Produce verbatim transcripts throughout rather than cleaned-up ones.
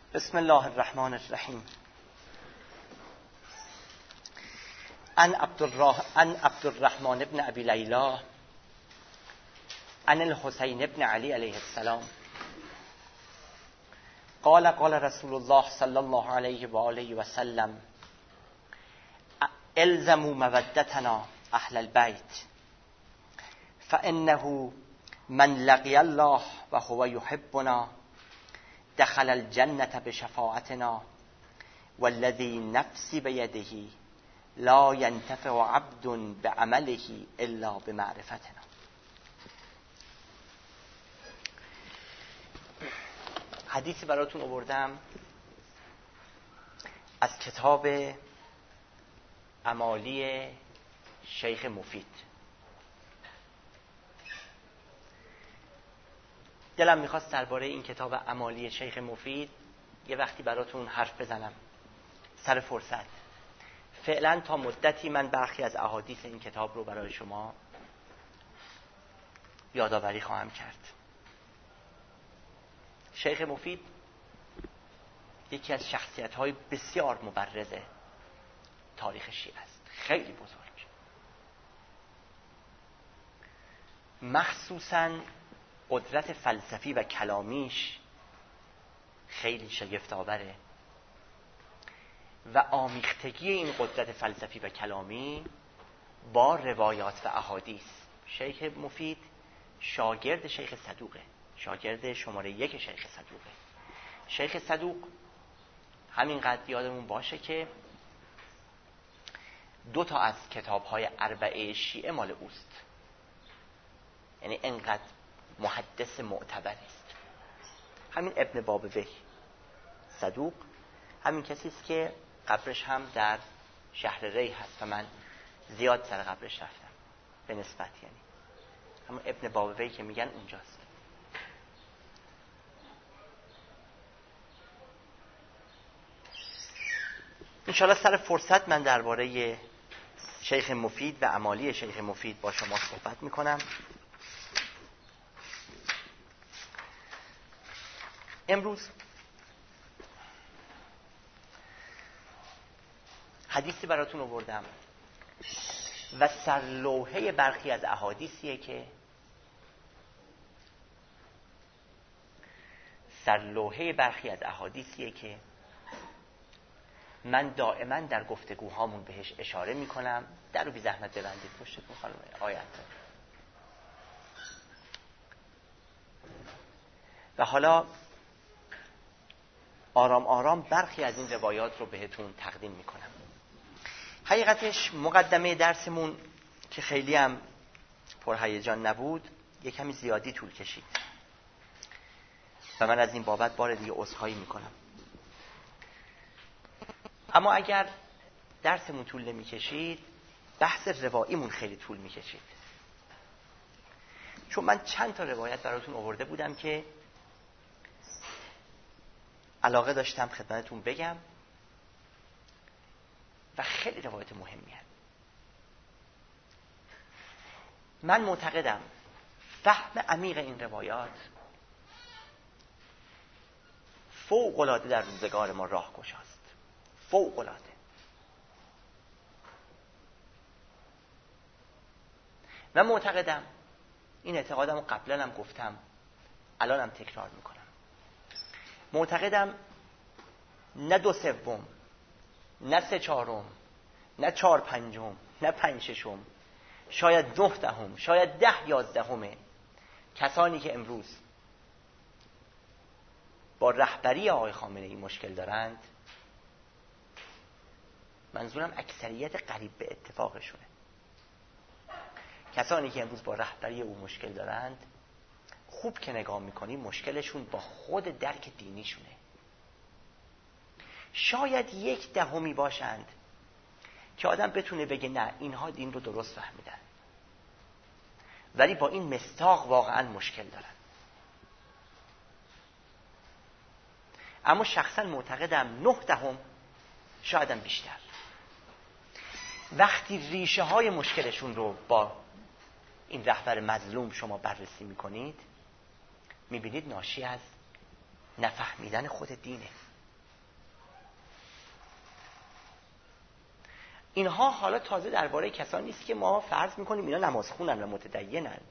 بسم الله الرحمن الرحیم. عن عبد الرح... عن عبد الرحمن بن ابی لیلا عن الحسین بن علی علیه السلام قال قال رسول الله صلی الله علیه و آله و سلم الزموا مودتنا اهل البیت فانه من لقی الله و هو یحبنا دخل الجنة بشفاعتنا والذي نفسي بيده لا ينتفع عبد بعمله الا بمعرفتنا. حدیثی براتون آوردم از کتاب امالی شیخ مفید. دلم میخواست درباره این کتاب امالی شیخ مفید یه وقتی براتون حرف بزنم سر فرصت. فعلا تا مدتی من برخی از احادیث این کتاب رو برای شما یادآوری خواهم کرد. شیخ مفید یکی از شخصیت‌های بسیار مبرز تاریخ شیعه است، خیلی بزرگ، مخصوصاً قدرت فلسفی و کلامیش خیلی شگفت‌آوره و آمیختگی این قدرت فلسفی و کلامی با روایات و احادیث. شیخ مفید شاگرد شیخ صدوقه، شاگرد شماره یک شیخ صدوقه. شیخ صدوق همینقدر یادمون باشه که دو تا از کتاب‌های اربعه شیعه مال اوست، یعنی انقدر محدث معتبر است. همین ابن بابویه صدوق همین کسی است که قبرش هم در شهر ری هست و من زیاد سر قبرش رفتم به نسبت، یعنی همون ابن بابویه که میگن اونجاست. انشاءالله سر فرصت من درباره شیخ مفید و امالی شیخ مفید با شما صحبت میکنم. امروز حدیثی براتون آوردم و سرلوحه برخی از احادیثیه که سرلوحه برخی از احادیثیه که من دائما در گفتگوهامون بهش اشاره میکنم. در رو بی زحمت ببندید پشتتون خانم آیت. و حالا آرام آرام برخی از این روایات رو بهتون تقدیم میکنم. حقیقتش مقدمه درسمون که خیلی هم پرهیجان نبود یک کمی زیادی طول کشید و من از این بابت بار دیگه عذرخواهی میکنم. اما اگر درسمون طول نمیکشید بحث رواییمون خیلی طول میکشید، چون من چند تا روایت براتون آورده بودم که علاقه داشتم خدمتتون بگم و خیلی روایت مهمی هست. من معتقدم فهم عمیق این روایات فوق العاده در روزگار ما راهگشاست، فوق العاده. من معتقدم، این اعتقادم رو قبلا هم گفتم الانم تکرار میکنم، معتقدم نه دو سوم، نه سه چهارم، نه چهار پنجم، نه پنج ششم، شاید نه دهم، شاید ده یازدهم کسانی که امروز با رهبری آقای خامنه ای مشکل دارند، منظورم اکثریت قریب به اتفاقشونه، کسانی که امروز با رهبری او مشکل دارند، خوب که نگاه میکنی مشکلشون با خود درک دینیشونه. شاید یک دهمی باشند که آدم بتونه بگه نه اینها دین رو درست فهمیدن، ولی با این مصداق واقعا مشکل دارن. اما شخصا معتقدم نه دهم، شایدم بیشتر، وقتی ریشه های مشکلشون رو با این رهبر مظلوم شما بررسی میکنید، میبینید ناشی از نفهمیدن خود دینه. اینها حالا تازه درباره کسانی نیست که ما فرض میکنیم اینا نماز خونن و متدینن.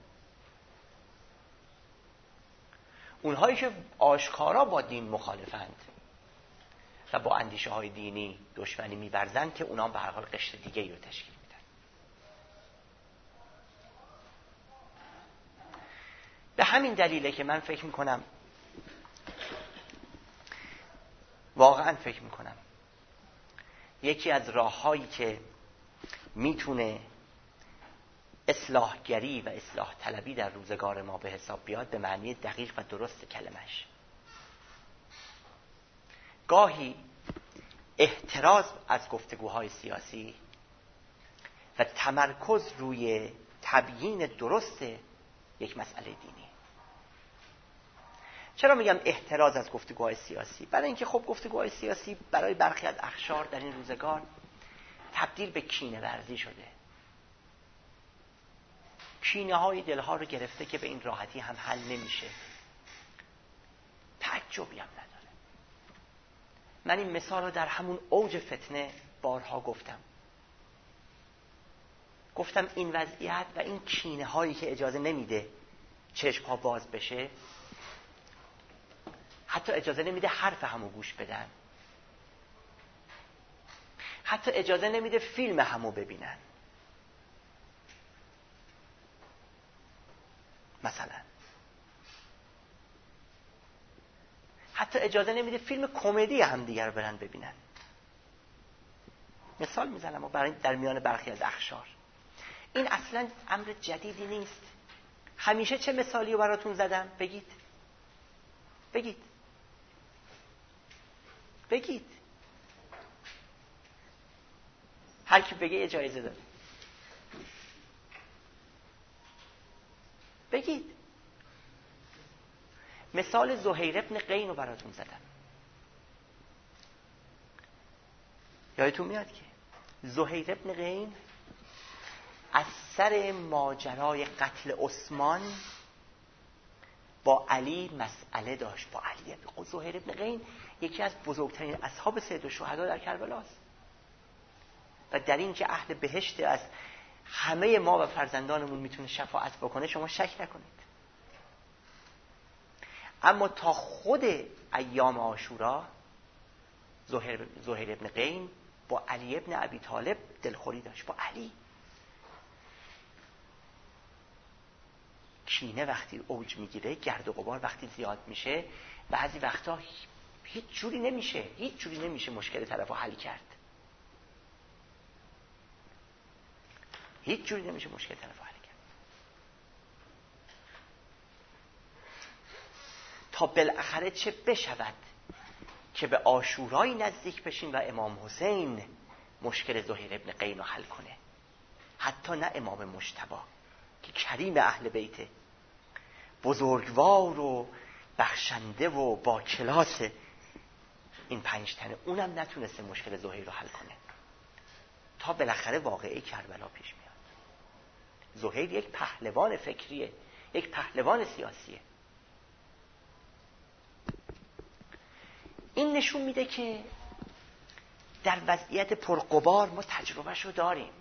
اونهایی که آشکارا با دین مخالفند و با اندیشه های دینی دشمنی می‌ورزند که اونا به هر حال قشر دیگه ای رو تشکیل میدن. به همین دلیله که من فکر میکنم واقعا فکر میکنم یکی از راه‌هایی که میتونه اصلاحگری و اصلاح طلبی در روزگار ما به حساب بیاد به معنی دقیق و درست کلمش، گاهی احتراز از گفتگوهای سیاسی و تمرکز روی تبیین درست یک مسئله دینی. چرا میگم احتراز از گفتگوهای سیاسی؟ برای اینکه خب گفتگوهای سیاسی برای برخی از اقشار در این روزگار تبدیل به کینه ورزی شده. کینه های دلها رو گرفته که به این راحتی هم حل نمیشه. تعجبی هم نداره. من این مثال رو در همون اوج فتنه بارها گفتم. گفتم این وضعیت و این کینه هایی که اجازه نمیده چشم ها باز بشه، حتی اجازه نمیده حرف همو گوش بدن، حتی اجازه نمیده فیلم همو ببینن. مثلا حتی اجازه نمیده فیلم کمدی هم دیگر رو برن ببینن. مثال میزنم و برای در میان برخی از اقشار. این اصلا امر جدیدی نیست. همیشه چه مثالی رو براتون زدم؟ بگید بگید بگید هر کی بگه یه جایزه داره. بگید. مثال زهیر ابن قین رو براتون زدم. یادتون میاد که زهیر ابن قین از سر ماجرای قتل عثمان با علی مسئله داشت. با علی زهیر ابن قین یکی از بزرگترین اصحاب سید الشهدا در کربلاست و در این که اهل بهشت از همه ما و فرزندانمون میتونه شفاعت بکنه شما شک نکنید. اما تا خود ایام عاشورا زهیر زهیر ابن قین با علی ابن ابی طالب دلخوری داشت. با علی. کینه وقتی اوج میگیره، گرد و غبار وقتی زیاد میشه، بعضی وقتا هیچ جوری نمیشه هیچ جوری نمیشه مشکل طرفو حل کرد. هیچ جوری نمیشه مشکل طرفو حل کرد. تا بالاخره چه بشود که به عاشورای نزدیک بشین و امام حسین مشکل زهیر ابن قین رو حل کنه. حتی نه امام مجتبی که کریم اهل بیته، بزرگوار و بخشنده و با کلاس این پنج تنه، اونم نتونسته مشکل زهیر رو حل کنه. تا بالاخره واقعه کربلا پیش میاد. زهیر یک پهلوان فکریه، یک پهلوان سیاسیه. این نشون میده که در وضعیت پرغبار ما تجربهش رو داریم.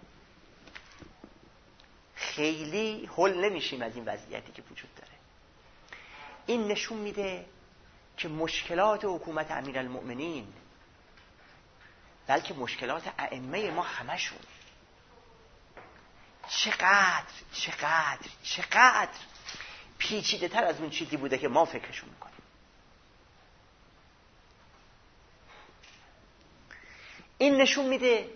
خیلی هول نمیشیم از این وضعیتی که وجود داره. این نشون میده که مشکلات حکومت امیرالمؤمنین، بلکه مشکلات ائمه ما همشون چقدر چقدر چقدر پیچیده تر از اون چیزی بوده که ما فکرشون میکنیم. این نشون میده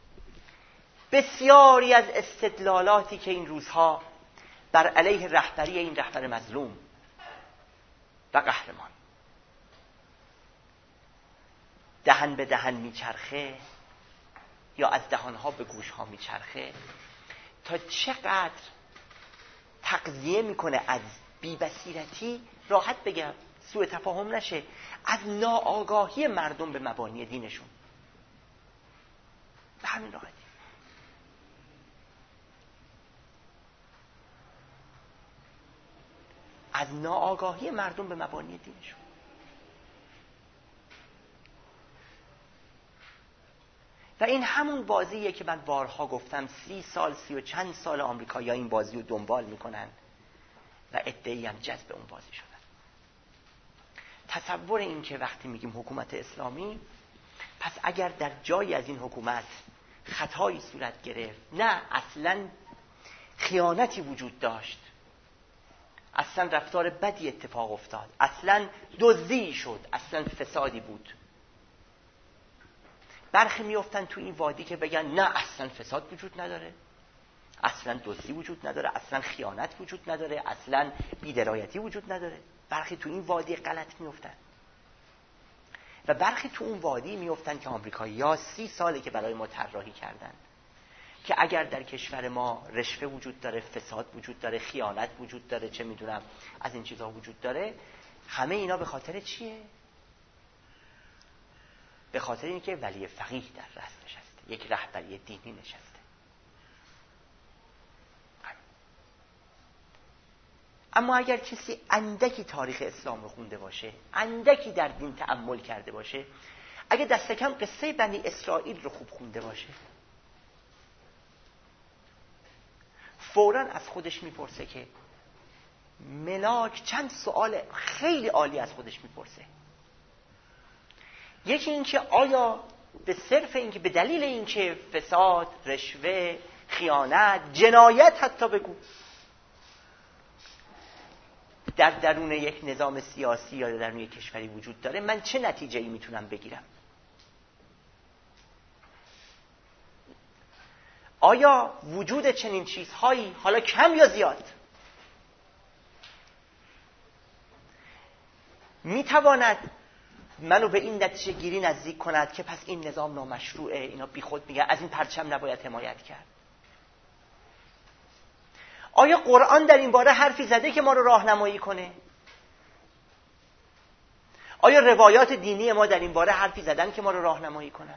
بسیاری از استدلالاتی که این روزها بر علیه رهبری این رهبر مظلوم و قهرمان دهن به دهن میچرخه یا از دهانها به گوشها میچرخه، تا چقدر تقضیه میکنه از بی‌بصیرتی، راحت بگم سوء تفاهم نشه، از ناآگاهی مردم به مبانی دینشون. به همین راحتی. از ناآگاهی مردم به مبانی دینشون. و این همون بازیه که من بارها گفتم سی سال سی و چند سال آمریکایی‌ها این بازی رو دنبال میکنن و عده‌ای هم جذب اون بازی شدن. تصور این که وقتی میگیم حکومت اسلامی، پس اگر در جایی از این حکومت خطایی صورت گرفت، نه اصلا خیانتی وجود داشت، اصلا رفتار بدی اتفاق افتاد، اصلا دزدی شد، اصلا فسادی بود، برخی میافتن تو این وادی که بگن نه اصلا فساد وجود نداره، اصلا دزدی وجود نداره، اصلا خیانت وجود نداره، اصلا بی‌درایتی وجود نداره. برخی تو این وادی غلط میافتن و برخی تو اون وادی میافتن که آمریکایی‌ها سی ساله که برای ما طراحی کردن که اگر در کشور ما رشوه وجود داره، فساد وجود داره، خیانت وجود داره، چه میدونم از این چیزها وجود داره، همه اینا به خاطر چیه؟ به خاطر اینکه ولی فقیه در رأس نشسته، یک رهبری دینی نشسته. اما اگر کسی اندکی تاریخ اسلام رو خونده باشه، اندکی در دین تأمل کرده باشه، اگه دست کم قصه بنی اسرائیل رو خوب خونده باشه، فوراً از خودش میپرسه که ملاک چند سوال خیلی عالی از خودش میپرسه. یکی این که آیا به صرف این که به دلیل این که فساد، رشوه، خیانت، جنایت حتی بگو در درون یک نظام سیاسی یا در درون یک کشوری وجود داره، من چه نتیجه‌ای میتونم بگیرم؟ آیا وجود چنین چیزهایی، حالا کم یا زیاد، میتواند منو به این نتیجه گیری نزدیک کند که پس این نظام نامشروعه، اینا بی خود میگن از این پرچم نباید حمایت کرد؟ آیا قرآن در این باره حرفی زده که ما رو راهنمایی کنه؟ آیا روایات دینی ما در این باره حرفی زدن که ما رو راهنمایی کنن؟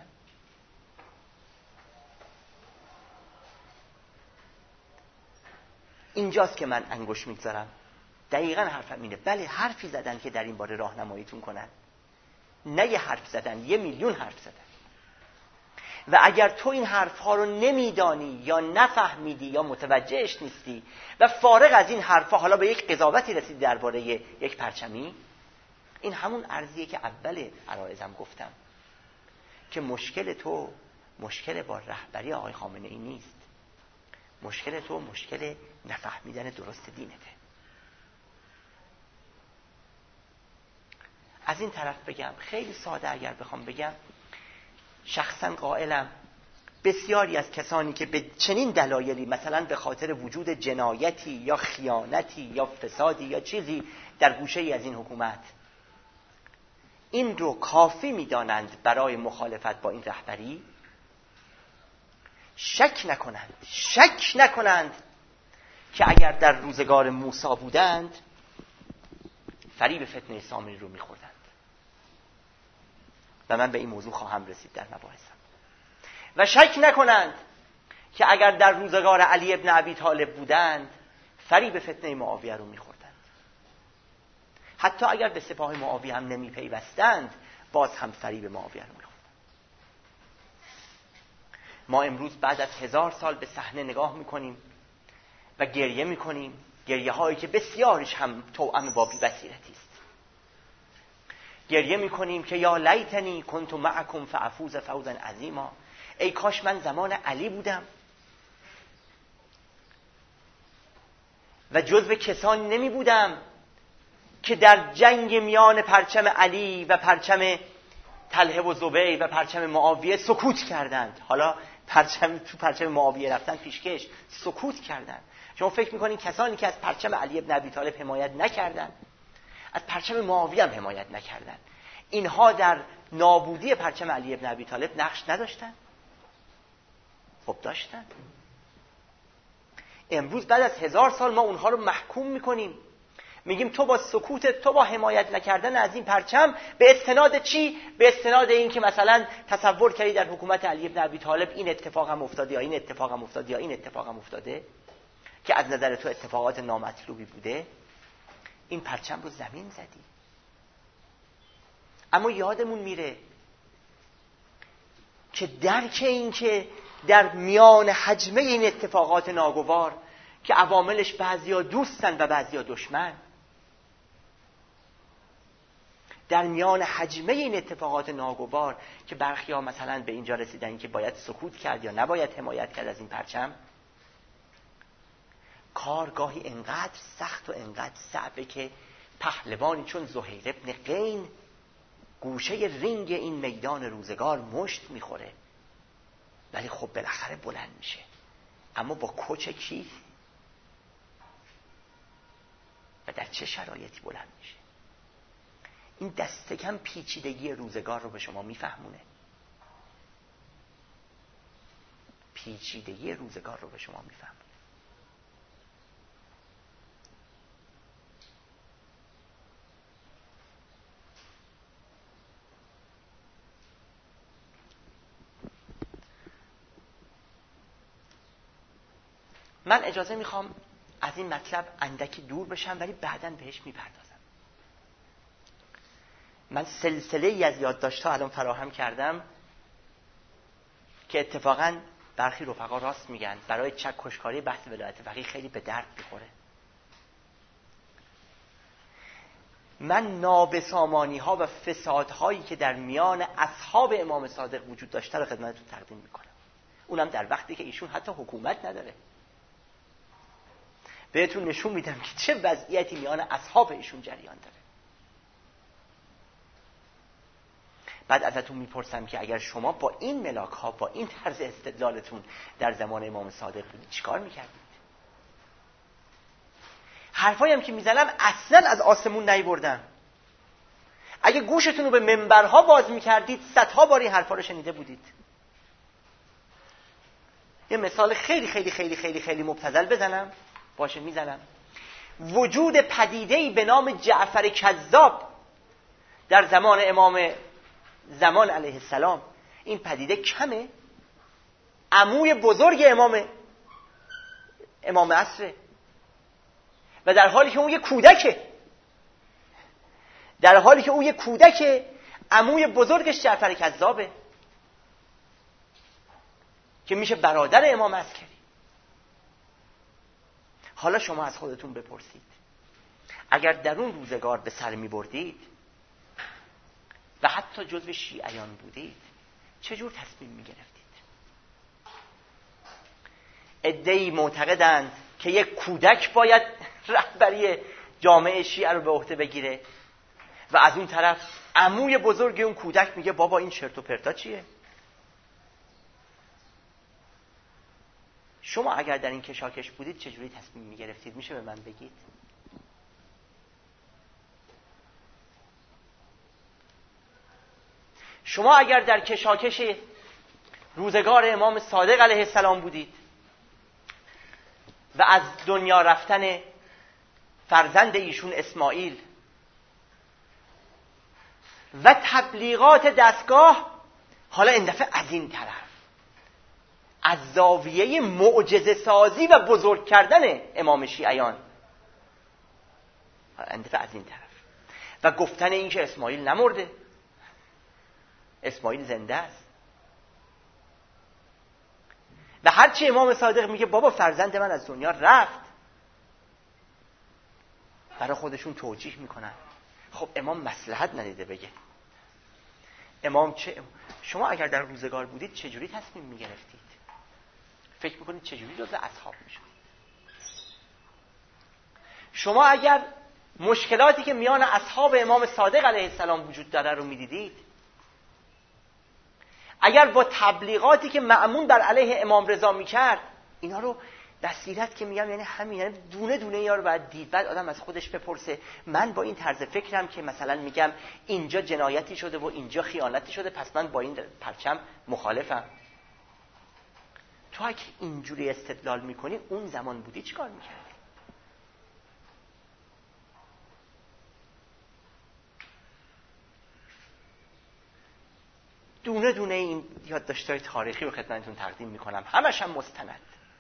اینجاست که من انگوش میگذارم. دقیقاً حرفم اینه. بله حرفی زدن که در این باره راهنماییتون کنن، نه یه حرف زدن، یه میلیون حرف زدن. و اگر تو این حرفها رو نمیدانی یا نفهمیدی یا متوجهش نیستی و فارغ از این حرفها حالا به یک قضاوتی رسیدی درباره یک پرچمی، این همون ارزیه که اول عرایزم گفتم که مشکل تو مشکل با رهبری آقای خامنه ای نیست، مشکل تو مشکل نفهمیدن درست دینته. از این طرف بگم خیلی ساده اگر بخوام بگم، شخصا قائلم بسیاری از کسانی که به چنین دلایلی، مثلا به خاطر وجود جنایتی یا خیانتی یا فسادی یا چیزی در گوشه‌ای از این حکومت، این رو کافی می‌دانند برای مخالفت با این رهبری، شک نکنند شک نکنند که اگر در روزگار موسی بودند فریب فتنه سامری رو می‌خوردند. و من به این موضوع خواهم رسید در مباحثم. و شک نکنند که اگر در روزگار علی ابن ابی طالب بودند فریب فتنه معاویه رو می‌خوردند. حتی اگر به سپاه معاویه هم نمی‌پیوستند باز هم فریب معاویه رو می‌خوردند. ما امروز بعد از هزار سال به صحنه نگاه می‌کنیم و گریه می‌کنیم، گریه‌هایی که بسیارش هم توأم با بی‌بصیرتی است. گریه میکنیم که یا لیتنی کنت معکم فافوز فوزا عظیما، ای کاش من زمان علی بودم و جزو کسانی نمی بودم که در جنگ میان پرچم علی و پرچم طلحه و زبیر و پرچم معاویه سکوت کردند. حالا پرچم تو پرچم معاویه رفتن پیشکش، سکوت کردند. شما فکر میکنین کسانی که از پرچم علی ابن ابی طالب حمایت نکردند از پرچم معاویه هم حمایت نکردند، اینها در نابودی پرچم علی ابن ابی طالب نقش نداشتند؟ خب داشتند. امروز بعد از هزار سال ما اونها رو محکوم میکنیم، میگیم تو با سکوتت، تو با حمایت نکردن از این پرچم، به استناد چی؟ به استناد این که مثلا تصور کردی در حکومت علی ابن ابی طالب این اتفاق هم افتاده یا این اتفاق هم افتاده یا این اتفاق هم افتاده که از نظر تو اتفاقات نامطلوبی بوده، این پرچم رو زمین زدی. اما یادمون میره که درک این که در میان حجمه این اتفاقات ناگوار که عواملش بعضیا دوستن و بعضیا دشمن، در میان حجمه این اتفاقات ناگوار که برخیا مثلا به اینجا رسیدن که باید سکوت کرد یا نباید حمایت کرد از این پرچم، کارگاهی انقدر سخت و انقدر صعبه که پهلوانی چون زهیر ابن قین گوشه رینگ این میدان روزگار مشت میخوره، ولی خب بالاخره بلند میشه. اما با کوچ کی و در چه شرایطی بلند میشه؟ این دست کم پیچیدگی روزگار رو به شما میفهمونه. پیچیدگی روزگار رو به شما میفهمونه. من اجازه میخوام از این مطلب اندکی دور بشم، ولی بعداً بهش میپردازم. من سلسله ای از یادداشت‌ها الان فراهم کردم که اتفاقاً برخی رفقا راست میگن، برای چکشکاری بحث ولایت فقیه خیلی به درد میخوره. من نابسامانی‌ها و فسادهایی که در میان اصحاب امام صادق وجود داشته رو خدمتتون تقدیم میکنم، اونم در وقتی که ایشون حتی حکومت نداره. بهتون نشون میدم که چه وضعیتی میان اصحاب ایشون جریان داره. بعد ازتون میپرسم که اگر شما با این ملاک ها، با این طرز استدلالتون در زمان امام صادق بودید چیکار میکردید؟ حرفایی هم که میزنم اصلا از آسمون نیوردم. اگه گوشتون رو به منبرها باز میکردید صدها بار این حرفا رو شنیده بودید. یه مثال خیلی خیلی خیلی خیلی خیلی مبتذل بزنم، باشه میزنم. وجود پدیده‌ای به نام جعفر کذاب در زمان امام زمان علیه السلام، این پدیده کمه؟ عموی بزرگ امام امام عصره و در حالی که اون یه کودکه، در حالی که اون یه کودکه عموی بزرگش جعفر کذابه که میشه برادر امام عسکری. حالا شما از خودتون بپرسید اگر در اون روزگار به سر می بردید و حتی جزو شیعیان بودید چجور تصمیم می گرفتید؟ عده‌ای معتقدند که یک کودک باید رهبری جامعه شیعه رو به عهده بگیره و از اون طرف عموی بزرگ اون کودک میگه بابا این چرت و پرتا چیه؟ شما اگر در این کشاکش بودید چجوری تصمیم می گرفتید؟ میشه به من بگید؟ شما اگر در کشاکش روزگار امام صادق علیه السلام بودید و از دنیا رفتن فرزند ایشون اسماعیل و تبلیغات دستگاه، حالا این دفعه از این طرف از زاویه معجزه سازی و بزرگ کردن امام شیعیان، این دفعه از این طرف و گفتن این که اسماعیل نمرده، اسماعیل زنده است. و هرچی امام صادق میگه بابا فرزند من از دنیا رفت، برای خودشون توجیه میکنن. خب امام مصلحت ندیده بگه. امام چه؟ شما اگر در روزگار بودید چجوری تصمیم میگرفتید؟ فکر میکنید چجوری جزء اصحاب میشدید؟ شما اگر مشکلاتی که میان اصحاب امام صادق علیه السلام وجود داره رو میدیدید، اگر با تبلیغاتی که مأمون بر علیه امام رضا میکرد، اینا رو بصیرت که میگم یعنی همین، یعنی دونه دونه اینا رو باید دید. بعد آدم از خودش بپرسه من با این طرز فکرم که مثلا میگم اینجا جنایتی شده و اینجا خیانتی شده، پس من با این پرچم مخالفم. تو اگه اینجوری استدلال میکنی اون زمان بودی چیکار میکردی؟ دونه دونه این یادداشت‌های تاریخی رو خدمتتون تقدیم میکنم، همش هم مستند،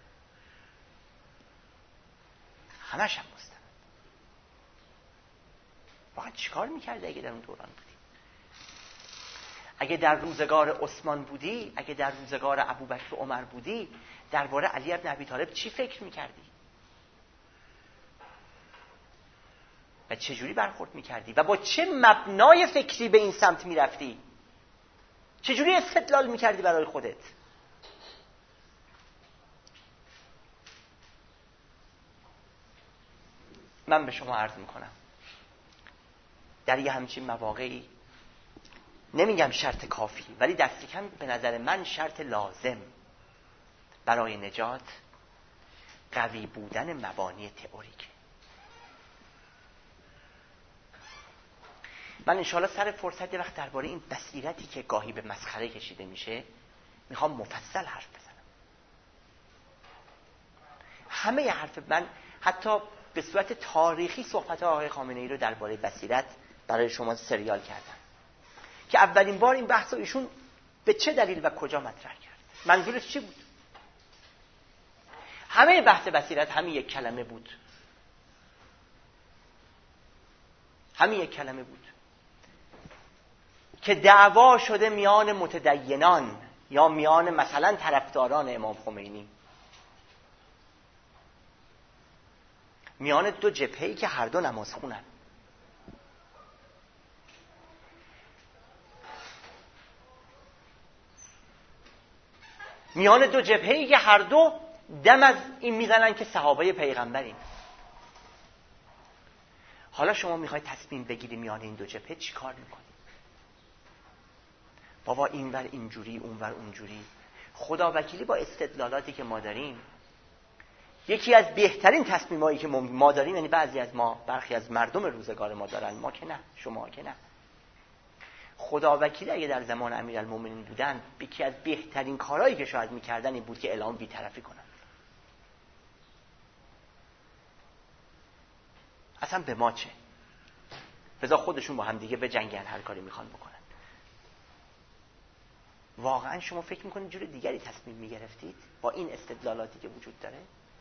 همش هم مستند. واقعا چیکار میکردی اگه در اون دوران بودی؟ اگه در روزگار عثمان بودی، اگه در روزگار ابوبکر و عمر بودی، درباره علی بن ابی طالب چی فکر میکردی؟ و چه جوری برخورد میکردی؟ و با چه مبنای فکری به این سمت میرفتی؟ چه جوری استدلال میکردی برای خودت؟ من به شما عرض میکنم در یه همچین مواقعی، نمیگم شرط کافی، ولی دست کم به نظر من شرط لازم برای نجات قوی بودن مبانی تئوریکه. من انشاءالله سر فرصت یه وقت درباره این بصیرتی که گاهی به مسخره کشیده میشه میخوام مفصل حرف بزنم. همه حرف من حتی به صورت تاریخی صحبت آقای خامنه‌ای رو درباره بصیرت برای شما سریال کردم که اولین بار این بحث رو ایشون به چه دلیل و کجا مطرح کرد، منظورش چی بود. همه بحث بصیرت همین یک کلمه بود، همین یک کلمه بود که دعوا شده میان متدینان یا میان مثلا طرفداران امام خمینی، میان دو جبهه‌ای که هر دو نماز خونن، میان دو جبهه‌ای که هر دو دم از این میزنن که صحابه پیغمبریم. حالا شما میخوای تصمیم بگیری میان این دو جبهه چی کار میکنی؟ بابا اینور اینجوری اونور اونجوری. خدا وکیلی با استدلالاتی که ما داریم، یکی از بهترین تصمیمایی که ما داریم، یعنی بعضی از ما، برخی از مردم روزگار ما دارن، ما که نه، شما که نه، خدا وکیلی اگه در زمان امیرالمومنین بودن، یکی از بهترین کارهایی که شاید میکردن این بود که اعلام بی‌طرفی کنن. اصلا به ما چه؟ بذار خودشون با هم دیگه بجنگن، هر کاری میخوان بکنن. واقعا شما فکر میکنید جور دیگری تصمیم میگرفتید با این استدلالاتی که وجود داره؟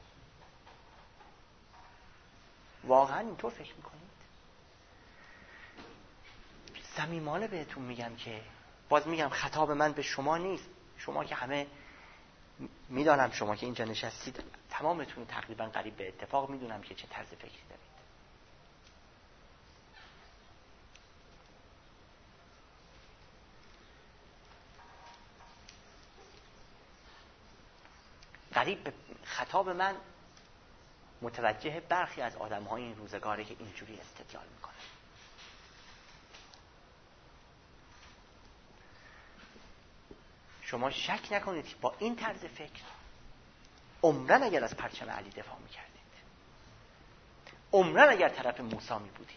واقعا اینطور فکر میکنید؟ صمیمانه بهتون میگم که، باز میگم خطاب من به شما نیست، شما که همه میدانم، شما که اینجا نشستید تمامتون تقریبا قریب به اتفاق میدونم که چه طرز فکری دارید. قریب به خطاب من متوجه برخی از آدم‌های این روزگاره که اینجوری استدلال میکنن. شما شک نکنید که با این طرز فکر عمرن اگر از پرچم علی دفاع میکردید، عمرن اگر طرف موسی می بودید،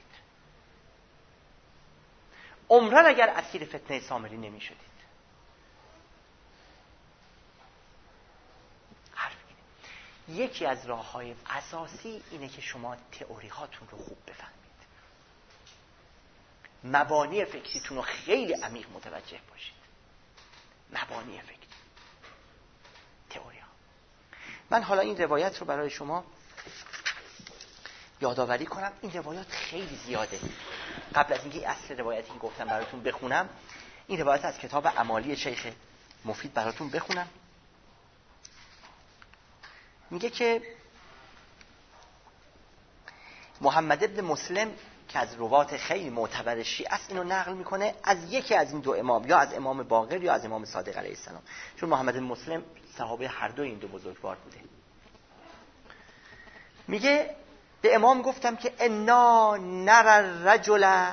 عمرن اگر اسیر فتنه سامری نمی شدید. حرف اینه. یکی از راه‌های اساسی اینه که شما تئوری هاتون رو خوب بفهمید، مبانی فکریتون رو خیلی عمیق متوجه باشید. مبانی فکر، تئوری ها. من حالا این روایت رو برای شما یادآوری کنم. این روایات خیلی زیاده. قبل از اینکه اصل روایتی که گفتم براتون بخونم، این روایت از کتاب اعمالی شیخ مفید براتون بخونم. میگه که محمد ابن مسلم که از روات خیلی معتبر شیعه است، اینو نقل میکنه از یکی از این دو امام، یا از امام باقر یا از امام صادق علیه السلام، چون محمد بن مسلم صحابه هر دو این دو بزرگوار بوده. میگه به امام گفتم که انا نرى الرجل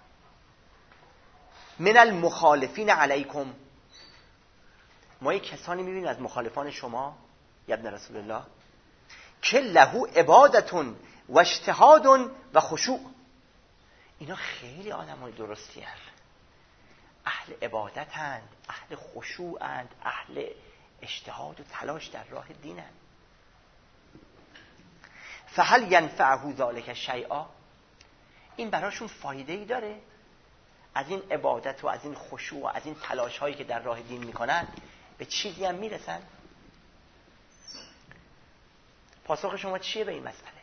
من المخالفین علیکم، ما یک کسانی میبینیم از مخالفان شما یا ابن رسول الله که له عبادت و اجتهاد و خشوع، اینا خیلی آدمای درستی هستند، اهل عبادت هستند، اهل خشوع هستند، اهل اجتهاد و تلاش در راه دین هستند. فهل ینفعه ذلک شیئا، این براشون فایده ای داره؟ از این عبادت و از این خشوع و از این تلاش هایی که در راه دین میکنن به چیزی هم میرسن؟ پاسخ شما چیه به این مسئله؟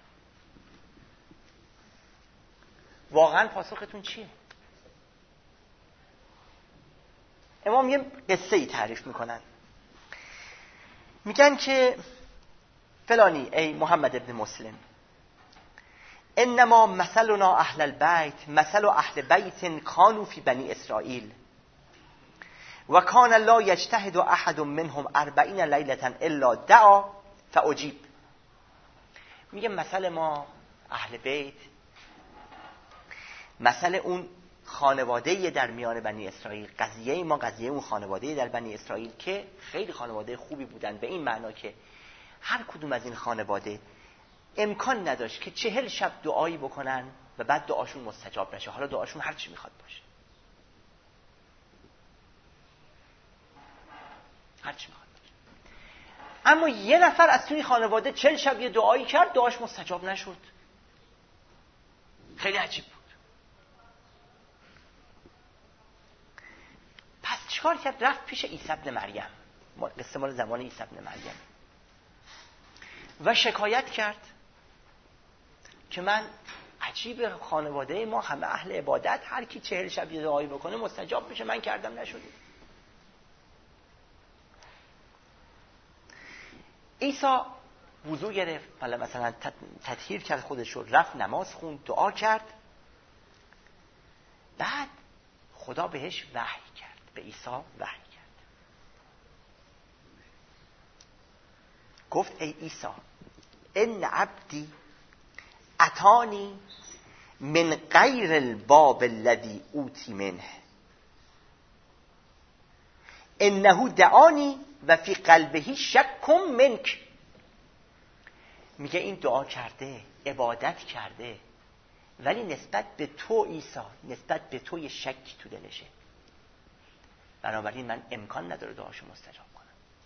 واقعا پاسختون چیه؟ امام یه قصه ای تعریف میکنن، میگن که فلانی ای محمد ابن مسلم، انما مثلنا اهل البیت مثل اهل بیت کانوا فی بنی اسرائیل و کان لا یجتهد احد منهم اربعین لیلة الا دعا فاجیب. میگه مثل ما اهل بیت مثل اون خانواده در میان بنی اسرائیل، قضیه ما قضیه اون خانواده در بنی اسرائیل که خیلی خانواده خوبی بودن، به این معنا که هر کدوم از این خانواده امکان نداشت که چهل شب دعایی بکنن و بعد دعاشون مستجاب نشه، حالا دعاشون هر چی میخواد باشه، هر چی میخواد باشه. اما یه نفر از توی خانواده چهل شب یه دعایی کرد، دعاش مستجاب نشد. خیلی عجیب بود. پس چیکار کرد؟ رفت پیش عیسی ابن مریم، قصه مال زمان عیسی ابن مریم، و شکایت کرد که من عجیب، خانواده ما همه اهل عبادت، هر کی چهل شب یه دعایی بکنه مستجاب میشه، من کردم نشده. عیسی وضو گرفت، مثلا تطهیر کرد خودش رو، رفت نماز خوند، دعا کرد. بعد خدا بهش وحی کرد، به عیسی وحی کرد، گفت ای عیسی ان عبدی اتانی من غیر الباب الذی اوتی منه انه دعانی و فی قلبه شک منک. میگه این دعا کرده، عبادت کرده، ولی نسبت به تو عیسی، نسبت به تو یه شکی تو دلشه، بنابراین من امکان نداره دعاشو مستجاب کنم.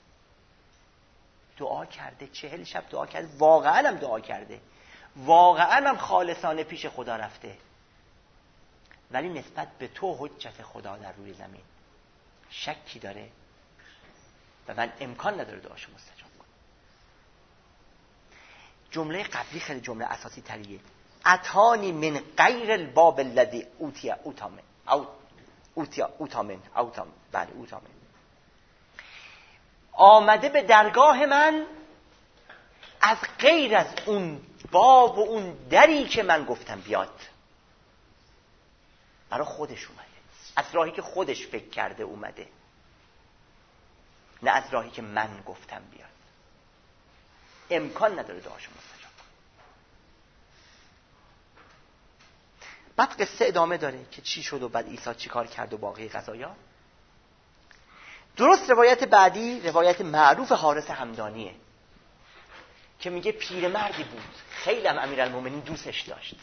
دعا کرده، چهل شب دعا کرده، واقعا هم دعا کرده، واقعا هم خالصانه پیش خدا رفته، ولی نسبت به تو حجت خدا در روی زمین شکی داره و من امکان نداره دعاشو مستجاب کنم. جمله قبلی خیلی جمله اساسی تریه، اتانی من غیر الباب الذی اوتی اوتامن او اوتی اوتامن اوتام بله اوتامن، آمده به درگاه من از غیر از اون باب و اون دری که من گفتم بیاد. برای خودش اومده، از راهی که خودش فکر کرده اومده، نه از راهی که من گفتم بیاد. امکان نداره دعاشو مستجاب کنه. بعد قصه ادامه داره که چی شد و بعد عیسی چی کار کرد و باقی قضایا. درست روایت بعدی روایت معروف حارث همدانیه که میگه پیرمردی بود، خیلی هم امیرالمومنین دوستش داشت،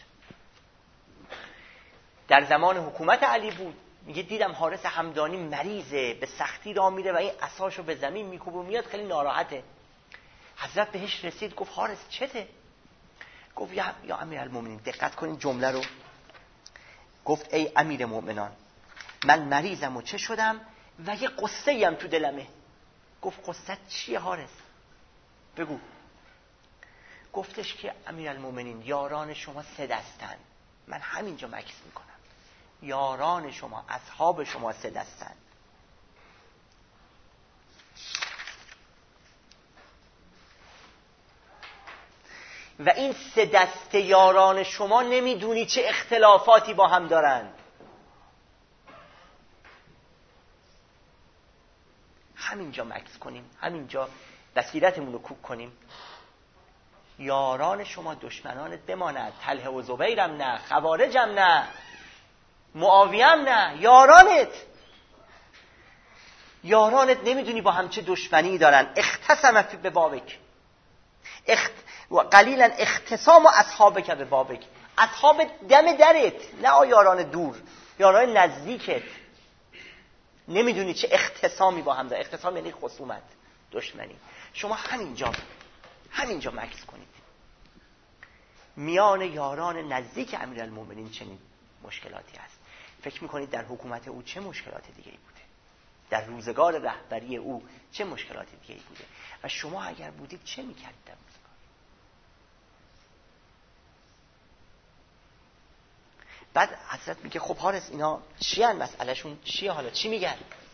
در زمان حکومت علی بود. میگه دیدم حارث همدانی مریضه، به سختی راه میره و این عصاشو به زمین میکوبه و میاد، خیلی ناراحته. حضرت بهش رسید، گفت حارث چته؟ گفت یا, یا امیرالمومنین، دقت کنین جمله رو، گفت ای امیر مؤمنان، من مریضم و چه شدم و یه قصه هم تو دلمه. گفت قصه چیه حارث؟ بگو. گفتش که امیرالمومنین یاران شما سه دستن، من همینجا مکث میکنم، یاران شما، اصحاب شما سه دستن، و این سه دست یاران شما نمیدونی چه اختلافاتی با هم دارن. همینجا مکث کنیم، همینجا بصیرتمون رو کوک کنیم. یاران شما دشمنانت بماند، طلحه و زبیرم نه، خوارجم نه، معاویه هم نه، یارانت یارانت نمیدونی با هم چه دشمنی دارن. اختصم فی به بابک اخت... و قلیلا اختصام و اصحابک به بابک، اصحاب دم درت، نه یاران دور، یاران نزدیکت. نمیدونی چه اختصامی با هم داره. اختصام یعنی خصومت، دشمنی. شما همینجا همینجا مکث کنید. میان یاران نزدیک امیرالمومنین چنین مشکلاتی هست. فکر میکنید در حکومت او چه مشکلات دیگه ای بوده، در روزگار رهبری او چه مشکلات دیگه ای بوده، و شما اگر بودید چه میکردید در روزگار؟ بعد حضرت میگه خب حارس اینا چی هن، مسئلهشون چیه، حالا چی میگن؟